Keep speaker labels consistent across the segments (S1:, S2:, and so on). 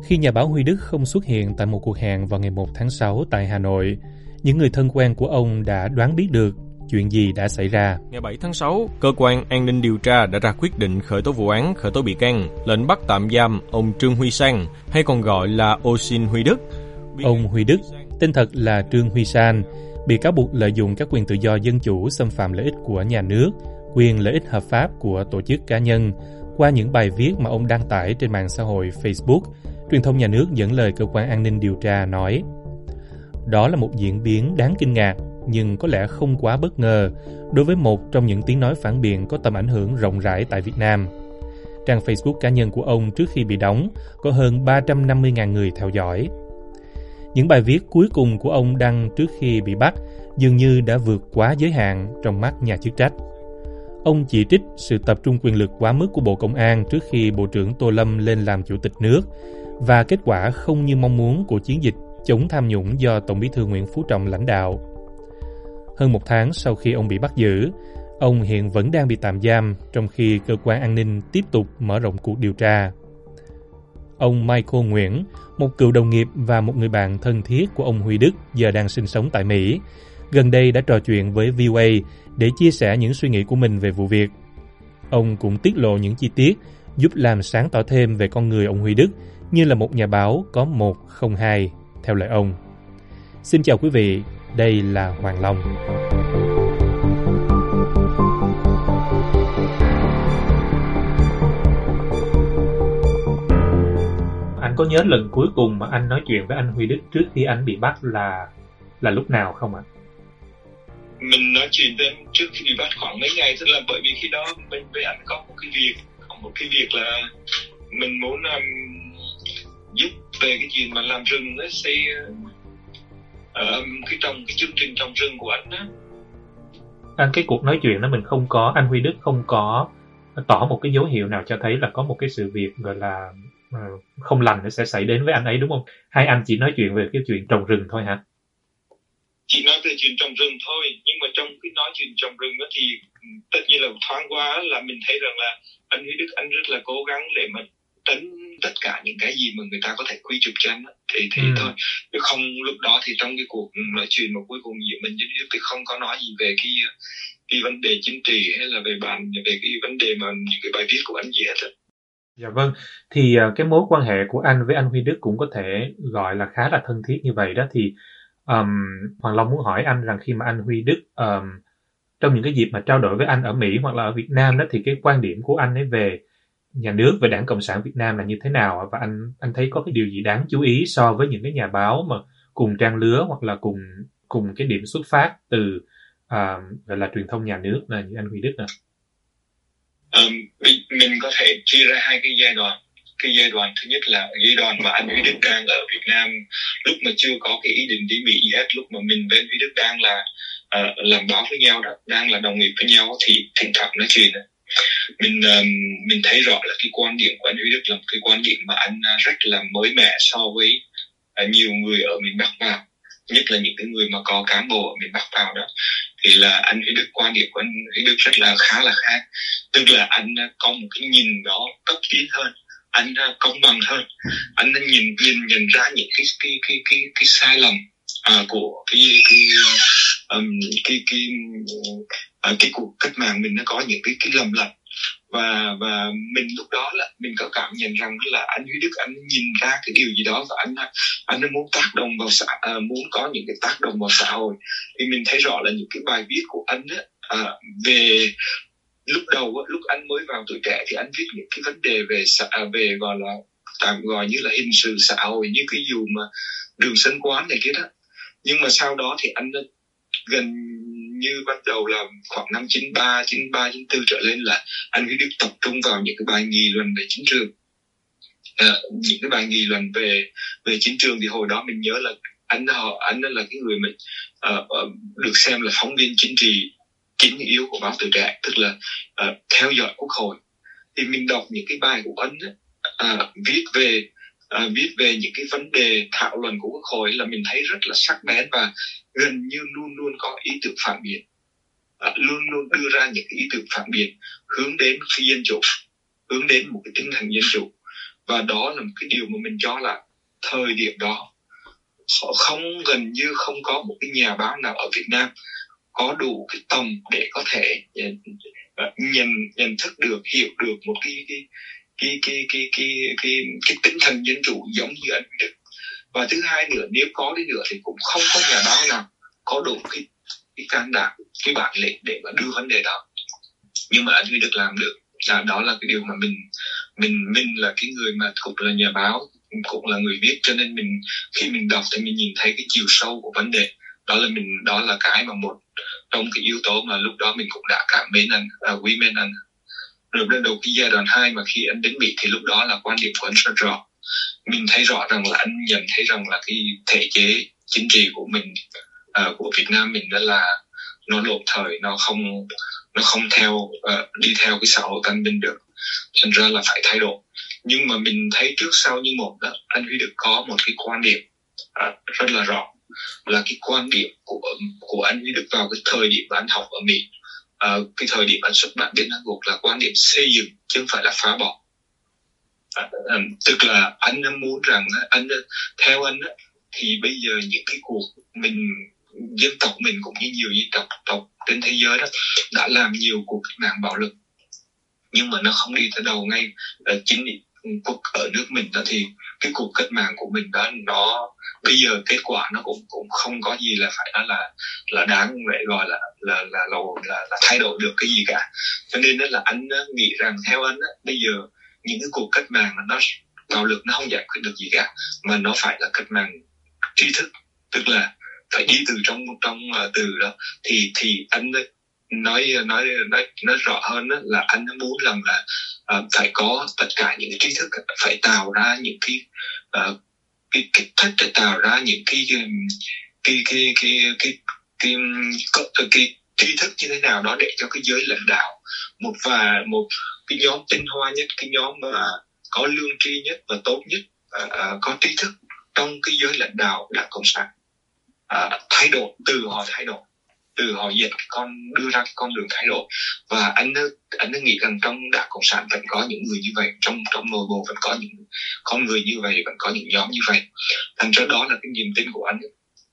S1: Khi nhà báo Huy Đức không xuất hiện tại một cuộc hẹn vào ngày 1 tháng 6 tại Hà Nội, những người thân quen của ông đã đoán biết được chuyện gì đã xảy ra.
S2: Ngày 7 tháng 6, Cơ quan An ninh điều tra đã ra quyết định khởi tố vụ án, khởi tố bị can, lệnh bắt tạm giam ông Trương Huy Sang, hay còn gọi là Osin Huy Đức.
S1: Ông Huy Đức, tên thật là Trương Huy Sang, bị cáo buộc lợi dụng các quyền tự do dân chủ, xâm phạm lợi ích của nhà nước, quyền lợi ích hợp pháp của tổ chức cá nhân qua những bài viết mà ông đăng tải trên mạng xã hội Facebook. Truyền thông nhà nước dẫn lời cơ quan an ninh điều tra nói, đó là một diễn biến đáng kinh ngạc, nhưng có lẽ không quá bất ngờ đối với một trong những tiếng nói phản biện có tầm ảnh hưởng rộng rãi tại Việt Nam. Trang Facebook cá nhân của ông trước khi bị đóng có hơn 350.000 người theo dõi. Những bài viết cuối cùng của ông đăng trước khi bị bắt dường như đã vượt quá giới hạn trong mắt nhà chức trách. Ông chỉ trích sự tập trung quyền lực quá mức của Bộ Công an trước khi Bộ trưởng Tô Lâm lên làm Chủ tịch nước và kết quả không như mong muốn của chiến dịch chống tham nhũng do Tổng Bí thư Nguyễn Phú Trọng lãnh đạo. Hơn một tháng sau khi ông bị bắt giữ, ông hiện vẫn đang bị tạm giam trong khi cơ quan an ninh tiếp tục mở rộng cuộc điều tra. Ông Michael Nguyễn, một cựu đồng nghiệp và một người bạn thân thiết của ông Huy Đức giờ đang sinh sống tại Mỹ, gần đây đã trò chuyện với VOA để chia sẻ những suy nghĩ của mình về vụ việc. Ông cũng tiết lộ những chi tiết giúp làm sáng tỏ thêm về con người ông Huy Đức như là một nhà báo có 1 không 2, theo lời ông. Xin chào quý vị, đây là Hoàng Long. Anh có nhớ lần cuối cùng mà anh nói chuyện với anh Huy Đức trước khi anh bị bắt là lúc nào không ạ?
S3: Mình nói chuyện với anh trước khi bị bắt khoảng mấy ngày, tức là bởi vì khi đó mình với anh có một cái việc là mình muốn giúp về cái chuyện mà làm rừng ấy, xây cái chương trình trồng rừng của anh đó.
S1: Cái cuộc nói chuyện đó anh Huy Đức không có tỏ một cái dấu hiệu nào cho thấy là có một cái sự việc gọi là không lành nó sẽ xảy đến với anh ấy, đúng không? Hay anh chỉ nói chuyện về cái chuyện trồng rừng thôi hả?
S3: Chỉ nói về chuyện trồng rừng thôi, nhưng mà trong cái nói chuyện trồng rừng đó thì tất nhiên là thoáng qua là mình thấy rằng là anh Huy Đức anh rất là cố gắng để mà tránh tất cả những cái gì mà người ta có thể quy chụp cho anh đó. Thì thôi, chứ không lúc đó thì trong cái cuộc nói chuyện mà cuối cùng giữa mình với Huy Đức thì không có nói gì về cái vấn đề chính trị hay là về cái vấn đề mà những cái bài viết của anh gì hết rồi.
S1: Dạ vâng, thì cái mối quan hệ của anh với anh Huy Đức cũng có thể gọi là khá là thân thiết như vậy đó. Thì Hoàng Long muốn hỏi anh rằng khi mà anh Huy Đức trong những cái dịp mà trao đổi với anh ở Mỹ hoặc là ở Việt Nam đó, thì cái quan điểm của anh ấy về nhà nước, về Đảng Cộng sản Việt Nam là như thế nào, và anh thấy có cái điều gì đáng chú ý so với những cái nhà báo mà cùng trang lứa hoặc là cùng cái điểm xuất phát từ gọi là truyền thông nhà nước là như anh Huy Đức nè?
S3: Mình có thể chia ra hai cái giai đoạn. Cái giai đoạn thứ nhất là giai đoạn mà anh Huy Đức đang ở Việt Nam, lúc mà chưa có cái ý định đi Mỹ gì hết, lúc mà mình với anh Huy Đức đang là làm báo với nhau đó, đang là đồng nghiệp với nhau, thì thỉnh thoảng nói chuyện đó. Mình thấy rõ là cái quan điểm của anh Huy Đức là một cái quan điểm mà anh rất là mới mẻ so với nhiều người ở miền Bắc vào, nhất là những cái người mà có cán bộ ở miền Bắc vào đó. Thì là anh Huy Đức, quan điểm của anh Huy Đức rất là khá là khác, tức là anh có một cái nhìn đó cấp tiến hơn, anh công bằng hơn, anh nhìn ra những cái sai lầm của cái cuộc cách mạng mình, nó có những cái lầm lẫn, và mình lúc đó là mình có cảm nhận rằng là anh Huy Đức anh nhìn ra cái điều gì đó, và anh muốn tác động vào muốn có những cái tác động vào xã hội. Thì mình thấy rõ là những cái bài viết của anh về lúc đầu lúc anh mới vào Tuổi Trẻ thì anh viết những cái vấn đề về gọi là tạm gọi như là hình sự xã hội, như cái vụ mà Đường Sân Quán này kia đó. Nhưng mà sau đó thì anh gần như bắt đầu là khoảng năm 93, 94 trở lên là anh Huy Đức tập trung vào những cái bài nghị luận về chính trường. Những cái bài nghị luận về chính trường thì hồi đó mình nhớ là anh là cái người mình được xem là phóng viên chính trị chính yếu của báo Tuổi Trẻ, tức là theo dõi Quốc hội. Thì mình đọc những cái bài của anh viết về những cái vấn đề thảo luận của Quốc hội là mình thấy rất là sắc bén, và gần như luôn luôn có ý tưởng phản biện, luôn luôn đưa ra những cái ý tưởng phản biện hướng đến phi dân chủ, hướng đến một cái tinh thần dân chủ. Và đó là một cái điều mà mình cho là thời điểm đó gần như không có một cái nhà báo nào ở Việt Nam có đủ cái tầm để có thể nhận thức được, hiểu được một cái tinh thần dân chủ giống như anh Huy Đức. Và thứ hai nữa, nếu có đi nữa thì cũng không có nhà báo nào có đủ cái can đảm, cái bản lĩnh để mà đưa vấn đề đó. Nhưng mà anh Huy Đức làm được. Đó là cái điều mà mình là cái người mà cũng là nhà báo, cũng là người viết, cho nên khi mình đọc thì mình nhìn thấy cái chiều sâu của vấn đề. Đó là cái mà một trong cái yếu tố mà lúc đó mình cũng đã cảm mến anh, quý mến anh. Rồi đến đầu cái giai đoạn 2 mà khi anh đến Mỹ thì lúc đó là quan điểm của anh rất rõ. Mình thấy rõ rằng là anh nhận thấy rằng là cái thể chế chính trị của mình, của Việt Nam mình đó là nó lỗi thời, nó không đi theo cái xã hội văn minh được, thành ra là phải thay đổi. Nhưng mà mình thấy trước sau như một đó, anh Huy Đức có một cái quan điểm rất là rõ, là cái quan điểm của anh Huy Đức vào cái thời điểm anh học ở Mỹ, cái thời điểm anh xuất bản Bên Thắng Cuộc là quan điểm xây dựng chứ không phải là phá bỏ. Tức là anh muốn rằng theo anh thì bây giờ những cái cuộc dân tộc mình cũng như nhiều dân tộc trên thế giới đó đã làm nhiều cuộc cách mạng bạo lực, nhưng mà nó không đi tới đầu ngay chính cuộc ở nước mình đó. Thì cái cuộc cách mạng của mình đó, nó bây giờ kết quả nó cũng không có gì là phải nói là đáng để gọi là thay đổi được cái gì cả. Cho nên đó là anh nghĩ rằng theo anh bây giờ những cái cuộc cách mạng nó bạo lực nó không giải quyết được gì cả, mà nó phải là cách mạng tri thức, tức là phải đi từ trong từ đó. Thì anh nói rõ hơn là anh muốn rằng là phải có tất cả những tri thức, phải tạo ra những cái cách để tạo ra những cái tri thức như thế nào đó để cho cái giới lãnh đạo, một cái nhóm tinh hoa nhất, cái nhóm mà có lương tri nhất và tốt nhất, có tri thức trong cái giới lãnh đạo Đảng Cộng sản thay đổi, từ họ đưa ra con đường thay đổi. Và anh nghĩ rằng trong Đảng Cộng sản vẫn có những người như vậy, trong nội bộ vẫn có những con người như vậy, vẫn có những nhóm như vậy. Thành ra đó là cái niềm tin của anh.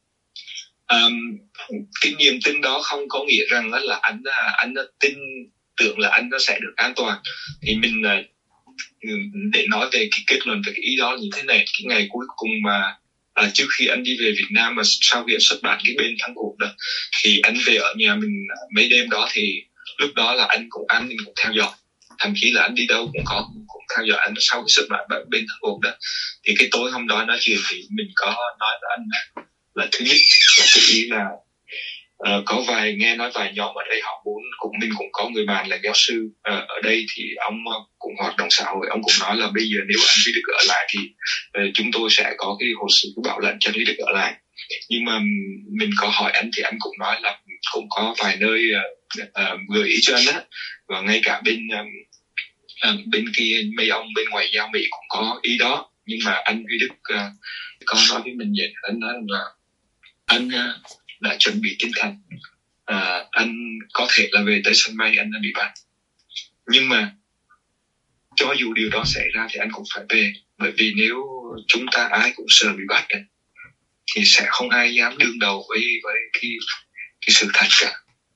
S3: Cái niềm tin đó không có nghĩa rằng là anh tin tưởng là anh nó sẽ được an toàn. Thì mình để nói về cái kết luận về cái ý đó như thế này, cái ngày cuối cùng mà trước khi anh đi về Việt Nam, mà sau khi anh xuất bản cái Bên Thắng Cuộc đó, thì anh về ở nhà mình mấy đêm đó, thì lúc đó là anh cũng theo dõi, thậm chí là anh đi đâu cũng theo dõi anh. Sau khi xuất bản Bên Thắng Cuộc đó, thì cái tối hôm đó nói chuyện thì mình có nói với anh là thứ nhất là cái ý là có nghe nói vài nhóm ở đây họ muốn, mình cũng có người bạn là giáo sư ở đây, thì ông cũng hoạt động xã hội, ông cũng nói là bây giờ nếu anh Huy Đức ở lại thì chúng tôi sẽ có cái hồ sơ bảo lãnh cho anh Huy Đức ở lại. Nhưng mà mình có hỏi anh thì anh cũng nói là cũng có vài nơi gợi ý cho anh á, và ngay cả bên kia mấy ông bên ngoại giao Mỹ cũng có ý đó. Nhưng mà anh Huy Đức có nói với mình vậy, anh nói là anh đã chuẩn bị tinh thần, anh có thể là về tới sân bay anh đã bị bắt, nhưng mà cho dù điều đó xảy ra thì anh cũng phải về, bởi vì nếu chúng ta ai cũng sợ bị bắt thì sẽ không ai dám đương đầu với cái sự thật cả.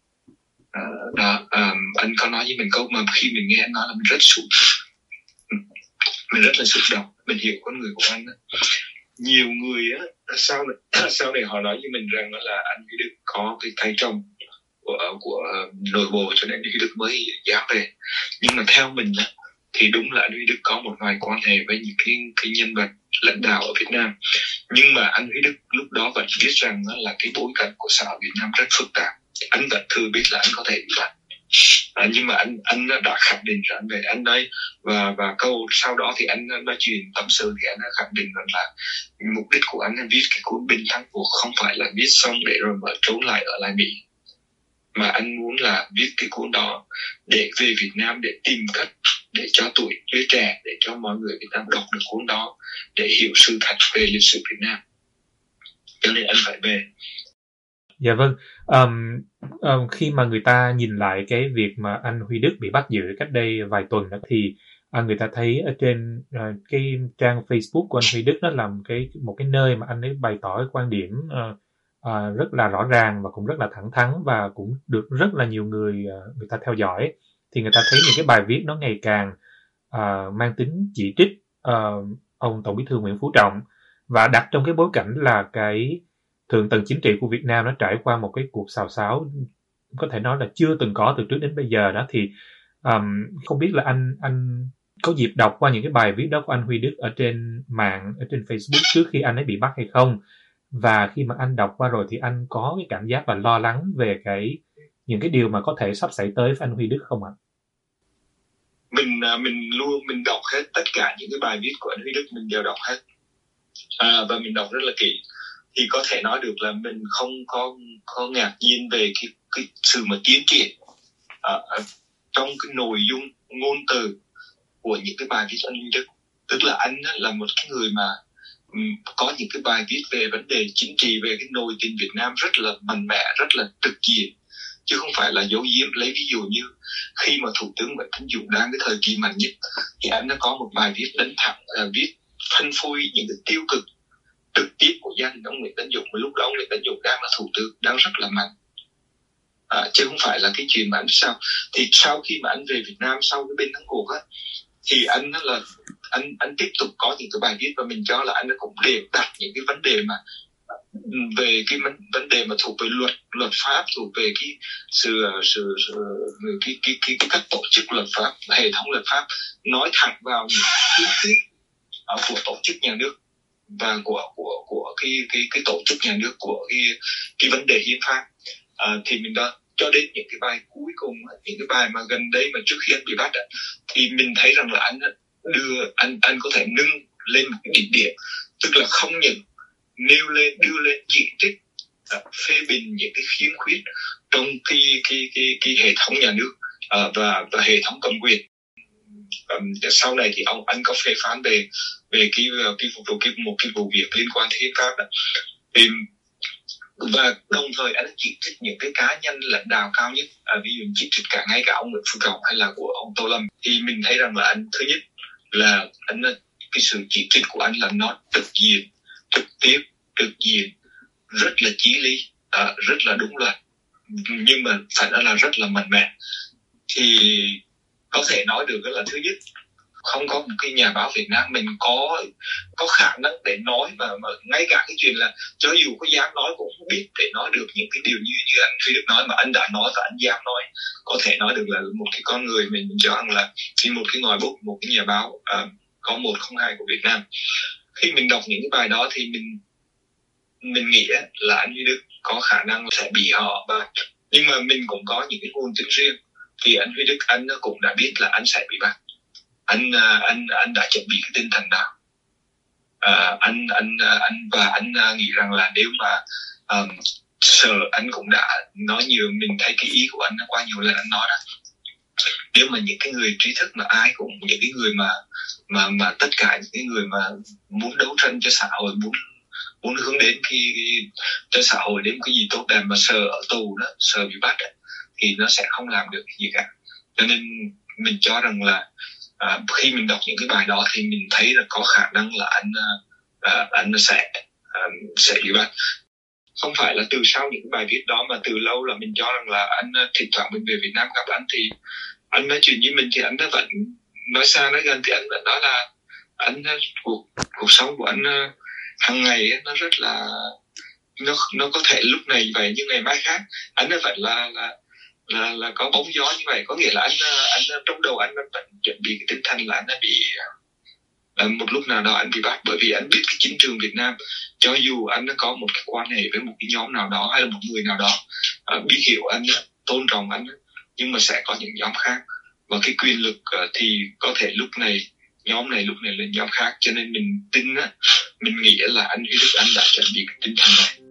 S3: Anh có nói với mình câu mà khi mình nghe anh nói là mình rất là xúc động. Mình hiểu con người của anh đó. Nhiều người sau này họ nói với mình rằng là anh Huy Đức có cái tay trong của nội bộ, cho nên anh Huy Đức mới dám về. Nhưng mà theo mình thì đúng là anh Huy Đức có một vài quan hệ với những cái nhân vật lãnh đạo ở Việt Nam, nhưng mà anh Huy Đức lúc đó vẫn biết rằng là cái bối cảnh của xã hội Việt Nam rất phức tạp. Anh vẫn thừa biết là anh có thể bị bắt, nhưng mà anh đã khẳng định rằng về anh đây, và câu sau đó thì anh nói chuyện tâm sự thì anh đã khẳng định rằng là mục đích của anh viết cái cuốn Bên Thắng Cuộc không phải là viết xong để rồi mà trốn lại ở lại Mỹ, mà anh muốn là viết cái cuốn đó để về Việt Nam, để tìm cách để cho tuổi giới trẻ, để cho mọi người Việt Nam đọc được cuốn đó để hiểu sự thật về lịch sử Việt Nam. Cho nên anh phải về.
S1: Dạ vâng. Khi mà người ta nhìn lại cái việc mà anh Huy Đức bị bắt giữ cách đây vài tuần đó, thì người ta thấy ở trên cái trang Facebook của anh Huy Đức, nó là một cái nơi mà anh ấy bày tỏ cái quan điểm rất là rõ ràng và cũng rất là thẳng thắn, và cũng được rất là nhiều người ta theo dõi. Thì người ta thấy những cái bài viết nó ngày càng mang tính chỉ trích ông Tổng Bí thư Nguyễn Phú Trọng, và đặt trong cái bối cảnh là cái thượng tầng chính trị của Việt Nam nó trải qua một cái cuộc xào xáo có thể nói là chưa từng có từ trước đến bây giờ đó. Thì không biết là anh có dịp đọc qua những cái bài viết đó của anh Huy Đức ở trên mạng, ở trên Facebook trước khi anh ấy bị bắt hay không? Và khi mà anh đọc qua rồi thì anh có cái cảm giác và lo lắng về những cái điều mà có thể sắp xảy tới với anh Huy Đức không ạ?
S3: Mình đọc hết tất cả những cái bài viết của anh Huy Đức, mình đều đọc hết, và mình đọc rất là kỹ. Thì có thể nói được là mình không có ngạc nhiên về cái sự mà tiến triển trong cái nội dung ngôn từ của những cái bài viết của anh Huy Đức. Tức là anh là một cái người mà có những cái bài viết về vấn đề chính trị, về cái nội tình Việt Nam rất là mạnh mẽ, rất là trực diện, chứ không phải là giấu giếm. Lấy ví dụ như khi mà Thủ tướng Nguyễn Tấn Dũng đang cái thời kỳ mạnh nhất thì anh đã có một bài viết đánh thẳng, viết phân phối những cái tiêu cực trực tiếp của gia đình ông Nguyễn Tấn Dũng, và lúc đó ông Nguyễn Tấn Dũng đang là thủ tướng, đang rất là mạnh, chứ không phải là cái chuyện mà anh sao. Thì sau khi mà anh về Việt Nam sau cái bên thắng cuộc á, thì anh tiếp tục có những cái bài viết, và mình cho là anh cũng để đặt những cái vấn đề mà về cái vấn đề mà thuộc về luật pháp, thuộc về cái cái cách tổ chức luật pháp, hệ thống luật pháp, nói thẳng vào những kiến thức của tổ chức nhà nước và của cái tổ chức nhà nước, của cái vấn đề hiến pháp. Thì mình đã cho đến những cái bài cuối cùng, những cái bài mà gần đây mà trước khi anh bị bắt, thì mình thấy rằng là anh có thể nâng lên một cái đỉnh điểm, tức là không những đưa lên chỉ trích, phê bình những cái khiếm khuyết trong cái hệ thống nhà nước và hệ thống cầm quyền. Sau này thì anh có phê phán về một cái vụ việc liên quan đến hiến pháp đó. Và đồng thời anh chỉ trích những cái cá nhân lãnh đạo cao nhất, ví dụ chỉ trích ngay cả ông Nguyễn Phú Trọng hay là của ông Tô Lâm. Thì mình thấy rằng là anh, thứ nhất là cái sự chỉ trích của anh là nó trực diện, rất là chí lý, rất là đúng luật, nhưng mà phải nói là rất là mạnh mẽ. Thì có thể nói được là thứ nhất, không có một cái nhà báo Việt Nam mình có khả năng để nói, mà ngay cả cái chuyện là cho dù có dám nói cũng không biết để nói được những cái điều như anh Huy Đức nói, mà anh đã nói và anh dám nói. Có thể nói được là một cái con người mình cho rằng là một cái ngòi bút, một cái nhà báo có 102 của Việt Nam. Khi mình đọc những cái bài đó thì mình nghĩ là anh Huy Đức có khả năng sẽ bị họ bắt, nhưng mà mình cũng có những cái nguồn tin riêng. Thì anh Huy Đức anh cũng đã biết là anh sẽ bị bắt. Anh đã chuẩn bị cái tinh thần nào. Anh nghĩ rằng là nếu mà sợ, anh cũng đã nói nhiều, mình thấy cái ý của anh qua nhiều lần anh nói đó. Nếu mà những cái người trí thức mà ai cũng, những cái người mà tất cả những cái người mà muốn đấu tranh cho xã hội, muốn hướng đến cho xã hội đến cái gì tốt đẹp, mà sợ ở tù đó, sợ bị bắt đó, thì nó sẽ không làm được cái gì cả. Cho nên mình cho rằng là khi mình đọc những cái bài đó thì mình thấy là có khả năng là anh sẽ bị bắt. Không phải là từ sau những cái bài viết đó, mà từ lâu là mình cho rằng là anh thỉnh thoảng mình về Việt Nam gặp anh thì anh nói chuyện với mình thì anh vẫn nói xa nói gần, thì anh vẫn nói là anh cuộc sống của anh hàng ngày nó rất là nó có thể lúc này vậy nhưng ngày mai khác. Anh vẫn là có bóng gió như vậy, có nghĩa là anh trong đầu anh vẫn chuẩn bị cái tinh thần là anh đã bị một lúc nào đó anh bị bắt, bởi vì anh biết cái chính trường Việt Nam, cho dù anh đã có một cái quan hệ với một cái nhóm nào đó hay là một người nào đó biết hiểu anh, tôn trọng anh, nhưng mà sẽ có những nhóm khác, và cái quyền lực thì có thể lúc này nhóm này, lúc này là nhóm khác. Cho nên mình tin mình nghĩ là anh Huy Đức anh đã chuẩn bị cái tinh thần này.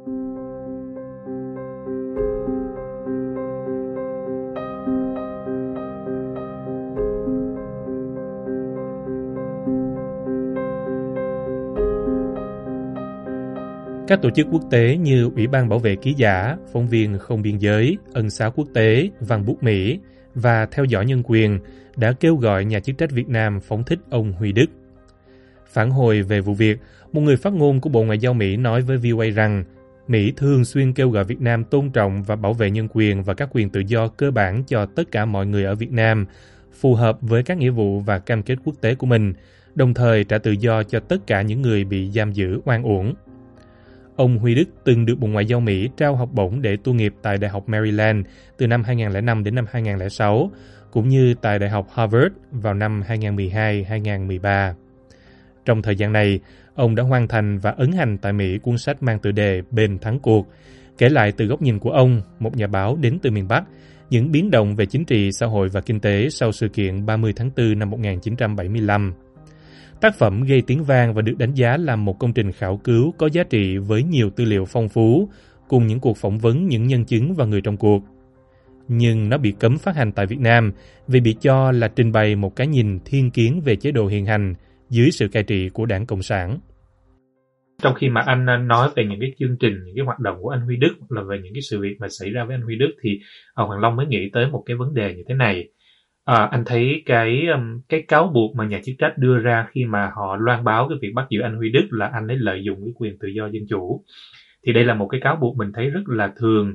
S1: Các tổ chức quốc tế như Ủy ban Bảo vệ Ký giả, Phóng viên Không Biên giới, Ân xá Quốc tế, Văn bút Mỹ và theo dõi nhân quyền đã kêu gọi nhà chức trách Việt Nam phóng thích ông Huy Đức. Phản hồi về vụ việc, một người phát ngôn của Bộ Ngoại giao Mỹ nói với VOA rằng Mỹ thường xuyên kêu gọi Việt Nam tôn trọng và bảo vệ nhân quyền và các quyền tự do cơ bản cho tất cả mọi người ở Việt Nam, phù hợp với các nghĩa vụ và cam kết quốc tế của mình, đồng thời trả tự do cho tất cả những người bị giam giữ oan uổng. Ông Huy Đức từng được Bộ Ngoại giao Mỹ trao học bổng để tu nghiệp tại Đại học Maryland từ năm 2005 đến năm 2006, cũng như tại Đại học Harvard vào năm 2012-2013. Trong thời gian này, ông đã hoàn thành và ấn hành tại Mỹ cuốn sách mang tựa đề Bền thắng cuộc, kể lại từ góc nhìn của ông, một nhà báo đến từ miền Bắc, những biến động về chính trị, xã hội và kinh tế sau sự kiện 30 tháng 4 năm 1975. Tác phẩm gây tiếng vang và được đánh giá là một công trình khảo cứu có giá trị với nhiều tư liệu phong phú, cùng những cuộc phỏng vấn những nhân chứng và người trong cuộc. Nhưng nó bị cấm phát hành tại Việt Nam vì bị cho là trình bày một cái nhìn thiên kiến về chế độ hiện hành dưới sự cai trị của Đảng Cộng sản. Trong khi mà anh nói về những cái chương trình, những cái hoạt động của anh Huy Đức, hoặc là về những cái sự việc mà xảy ra với anh Huy Đức, thì Hoàng Long mới nghĩ tới một cái vấn đề như thế này. Anh thấy cái cáo buộc mà nhà chức trách đưa ra khi mà họ loan báo cái việc bắt giữ anh Huy Đức là anh ấy lợi dụng cái quyền tự do dân chủ, thì đây là một cái cáo buộc mình thấy rất là thường,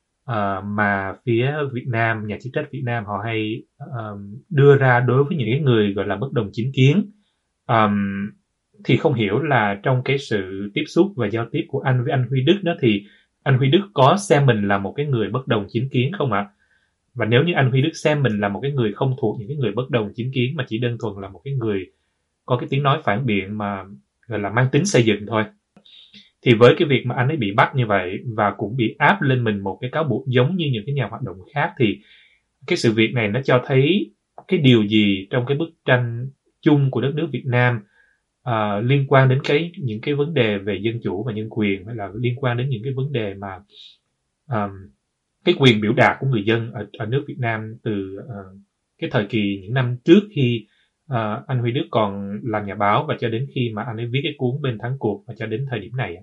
S1: mà phía Việt Nam, nhà chức trách Việt Nam họ hay đưa ra đối với những cái người gọi là bất đồng chính kiến. Thì không hiểu là trong cái sự tiếp xúc và giao tiếp của anh với anh Huy Đức đó, thì anh Huy Đức có xem mình là một cái người bất đồng chính kiến không ạ? Và nếu như anh Huy Đức xem mình là một cái người không thuộc những cái người bất đồng chính kiến, mà chỉ đơn thuần là một cái người có cái tiếng nói phản biện mà gọi là mang tính xây dựng thôi, thì với cái việc mà anh ấy bị bắt như vậy và cũng bị áp lên mình một cái cáo buộc giống như những cái nhà hoạt động khác, thì cái sự việc này nó cho thấy cái điều gì trong cái bức tranh chung của đất nước Việt Nam liên quan đến những cái vấn đề về dân chủ và nhân quyền, hay là liên quan đến những cái vấn đề mà cái quyền biểu đạt của người dân ở nước Việt Nam từ cái thời kỳ những năm trước khi anh Huy Đức còn làm nhà báo, và cho đến khi mà anh ấy viết cái cuốn Bên thắng cuộc, và cho đến thời điểm này.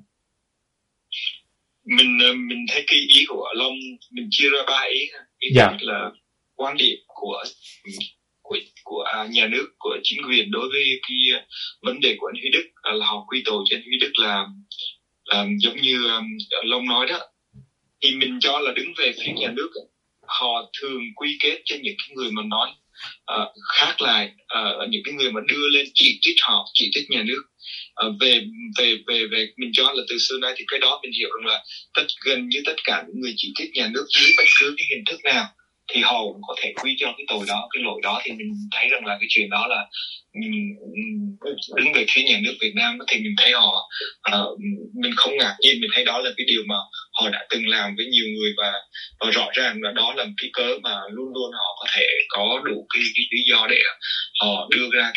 S3: Mình thấy cái ý của Long mình chia ra 3 ý. Ý thứ nhất là quan điểm của nhà nước, của chính quyền đối với cái vấn đề của anh Huy Đức, là họ quy tội cho anh Huy Đức là giống như Long nói đó, thì mình cho là đứng về phía nhà nước. Họ thường quy kết cho những cái người mà nói khác lại, những cái người mà đưa lên chỉ trích họ, chỉ trích nhà nước. Về mình cho là từ xưa nay thì cái đó mình hiểu rằng là gần như tất cả những người chỉ trích nhà nước dưới bất cứ cái hình thức nào thì họ cũng có thể quy cho cái tội đó, cái lỗi đó. Thì mình thấy rằng là cái chuyện đó là đứng về phía nhà nước Việt Nam thì mình thấy họ mình không ngạc nhiên, mình thấy đó là cái điều mà họ đã từng làm với nhiều người, và rõ ràng là đó là một cái cớ mà luôn luôn họ có thể có đủ cái lý do để họ đưa ra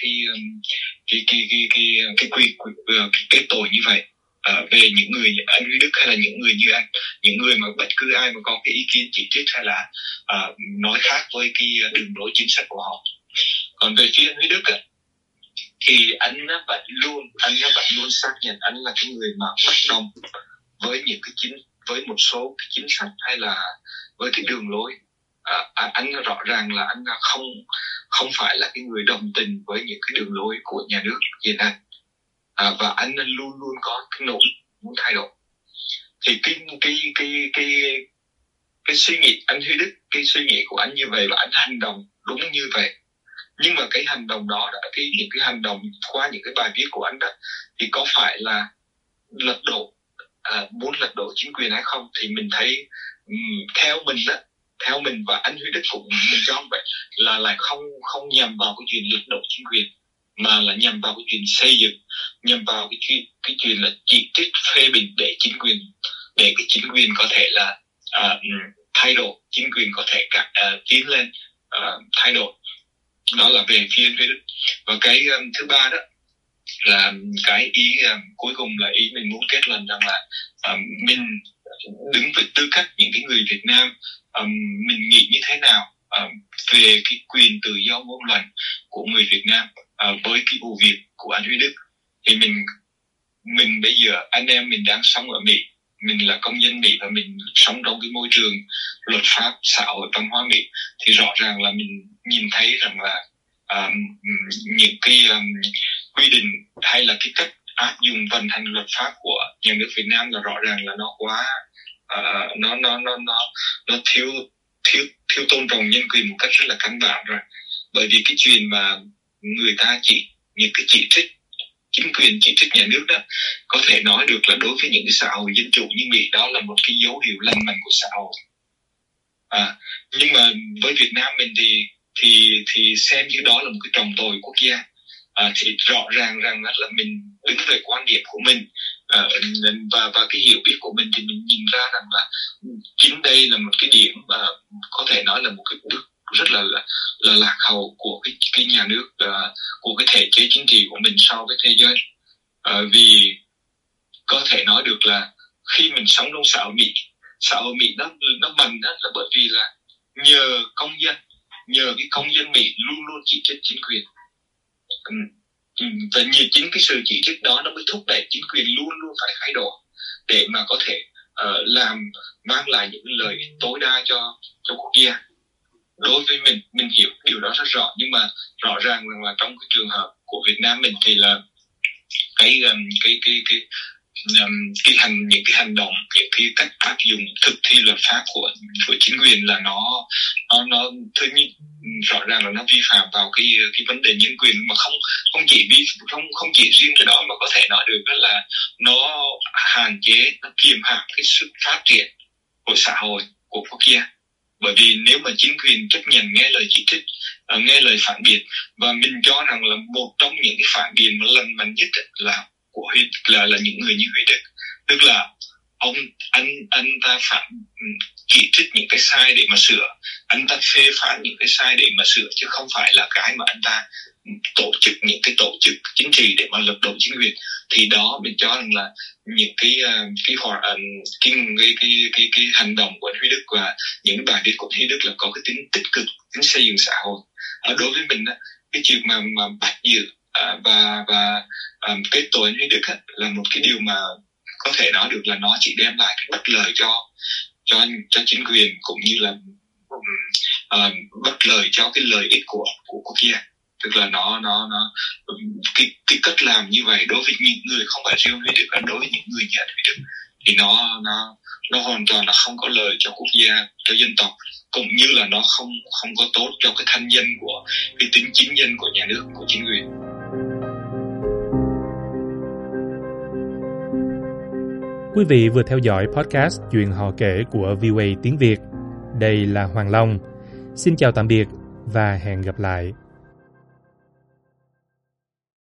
S3: cái tội như vậy về những người anh Huy Đức hay là những người như anh, những người mà bất cứ ai mà có cái ý kiến chỉ trích hay là nói khác với cái đường lối chính sách của họ. Còn về phía anh Huy Đức thì anh vẫn luôn xác nhận anh là cái người mà bất đồng với với một số cái chính sách hay là với cái đường lối. Anh rõ ràng là anh không phải là cái người đồng tình với những cái đường lối của nhà nước hiện nay, và anh luôn luôn có cái nỗ lực muốn thay đổi. Thì cái suy nghĩ anh Huy Đức, cái suy nghĩ của anh như vậy và anh hành động đúng như vậy. Nhưng mà cái hành động đó, những cái hành động qua những cái bài viết của anh đó, thì có phải là muốn lật đổ chính quyền hay không? Thì mình thấy theo mình và anh Huy Đức cũng mình cho vậy là lại không nhằm vào cái chuyện lật đổ chính quyền, mà là nhằm vào cái chuyện xây dựng, nhằm vào cái chuyện là chỉ trích phê bình để cái chính quyền có thể là thay đổi, chính quyền có thể tiến lên thay đổi. Đó là về phía anh Huy Đức. Và cái thứ ba đó là cái ý cuối cùng là ý mình muốn kết luận rằng là mình đứng với tư cách những cái người Việt Nam, mình nghĩ như thế nào về cái quyền tự do ngôn luận của người Việt Nam với cái vụ việc của anh Huy Đức. Thì mình bây giờ anh em mình đang sống ở Mỹ, mình là công dân Mỹ và mình sống trong cái môi trường luật pháp, xã hội, văn hóa Mỹ, thì rõ ràng là mình nhìn thấy rằng là những cái quy định hay là cái cách áp dụng vận hành luật pháp của nhà nước Việt Nam là rõ ràng là nó quá nó thiếu tôn trọng nhân quyền một cách rất là căn bản rồi. Bởi vì cái chuyện mà người ta chỉ trích chính quyền, chỉ trích nhà nước đó, có thể nói được là đối với những cái xã hội dân chủ như Mỹ, đó là một cái dấu hiệu lành mạnh của xã hội. Nhưng mà với Việt Nam mình thì xem như đó là một cái trọng tội quốc gia. Thì rõ ràng rằng là mình đứng về quan điểm của mình và cái hiểu biết của mình, thì mình nhìn ra rằng là chính đây là một cái điểm có thể nói là một cái bước rất là lạc hậu của cái nhà nước, của cái thể chế chính trị của mình so với thế giới. Vì có thể nói được là khi mình sống trong xã hội Mỹ nó mạnh đó là bởi vì là nhờ cái công dân Mỹ luôn luôn chỉ trích chính quyền. Và nhờ chính cái sự chỉ trích đó nó mới thúc đẩy chính quyền luôn luôn phải thay đổi để mà có thể mang lại những lợi ích tối đa cho quốc gia. Đối với mình hiểu điều đó rất rõ, nhưng mà rõ ràng là trong cái trường hợp của Việt Nam mình thì là những cái hành động, những cái cách áp dụng thực thi luật pháp của chính quyền là nó thứ nhất rõ ràng là nó vi phạm vào cái vấn đề nhân quyền, mà không chỉ riêng cái đó, mà có thể nói được là nó hạn chế, nó kiềm hãm cái sự phát triển của xã hội, của quốc gia. Bởi vì nếu mà chính quyền chấp nhận nghe lời chỉ trích, nghe lời phản biện, và mình cho rằng là một trong những cái phản biện mà lành mạnh nhất là những người như Huy Đức, tức là anh ta chỉ trích những cái sai để mà sửa, anh ta phê phán những cái sai để mà sửa, chứ không phải là cái mà anh ta tổ chức những cái tổ chức chính trị để mà lật đổ chính quyền. Thì đó mình cho rằng là những cái hành động của Huy Đức và những bài viết của Huy Đức là có cái tính tích cực, tính xây dựng xã hội. Đối với mình cái chuyện mà bắt giữ và kết tội Huy Đức là một cái điều mà có thể nói được là nó chỉ đem lại cái bất lợi cho chính quyền, cũng như là bất lợi cho cái lợi ích của quốc gia. Tức là nó cái cách làm như vậy đối với những người không phải riêng Huy Đức, là đối với những người như Huy Đức thì nó hoàn toàn là không có lợi cho quốc gia, cho dân tộc, cũng như là nó không có tốt cho cái thanh danh của cái tính chính danh của nhà nước, của chính quyền.
S1: Quý vị vừa theo dõi podcast Chuyện Họ Kể của VOA tiếng Việt. Đây là Hoàng Long. Xin chào tạm biệt và hẹn gặp lại.